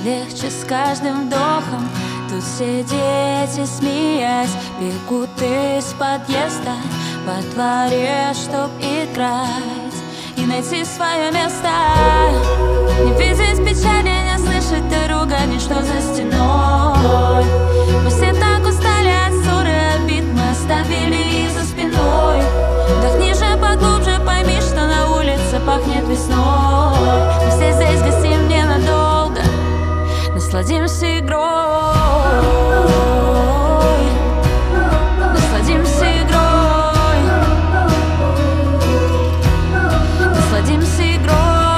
легче с каждым вдохом. Тут все дети, смеясь, бегут из подъезда во дворе, чтоб играть и найти свое место. Не видеть печали, не слышать ругани, что за стеной. Мы все так устали от ссоры, обид мы оставили за спиной. Вдохни же поглубже, пойми, что на улице пахнет весной. Мы все здесь гостим ненадолго, насладимся игрой. Насладимся игрой. Насладимся игрой.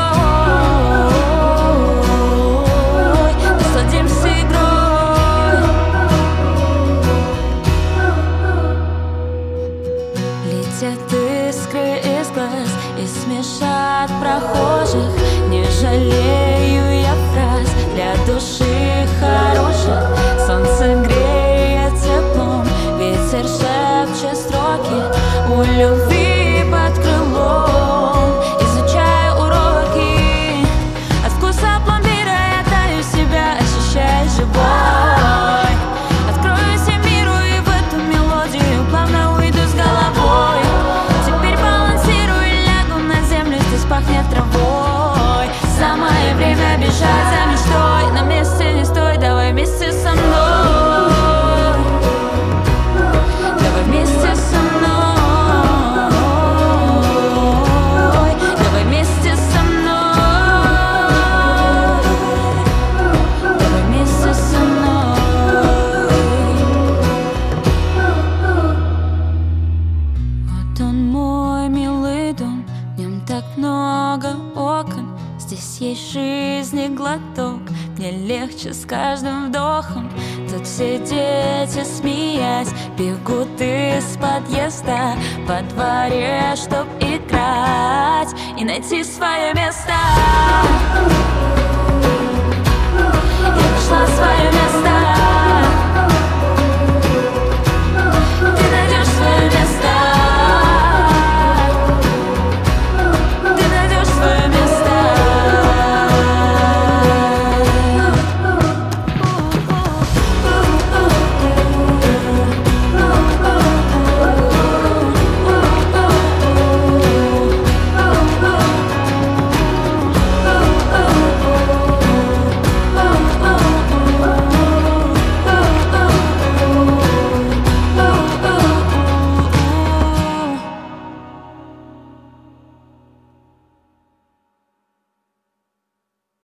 Насладимся игрой. Летят искры из глаз и смешат прохожих. Не жалею я фраз для души хороших. Солнце греет теплом, ветер шепчет строки у любви под крылом. Изучаю уроки, от вкуса пломбира я таю себя, ощущая живой. Откроюсь я миру и в эту мелодию плавно уйду с головой. Теперь балансирую, лягу на землю, здесь пахнет травой. Самое время бежать за мечтой, на месте не стой, давай вместе со мной. Давай вместе со мной. Давай вместе со мной. Давай вместе со мной. Вот он мой милый дом, в нем так много окон. Здесь есть жизни глоток, мне легче с каждым вдохом. Тут все дети, смеясь, бегут из подъезда во дворе, чтоб играть и найти свое место. Я нашла свое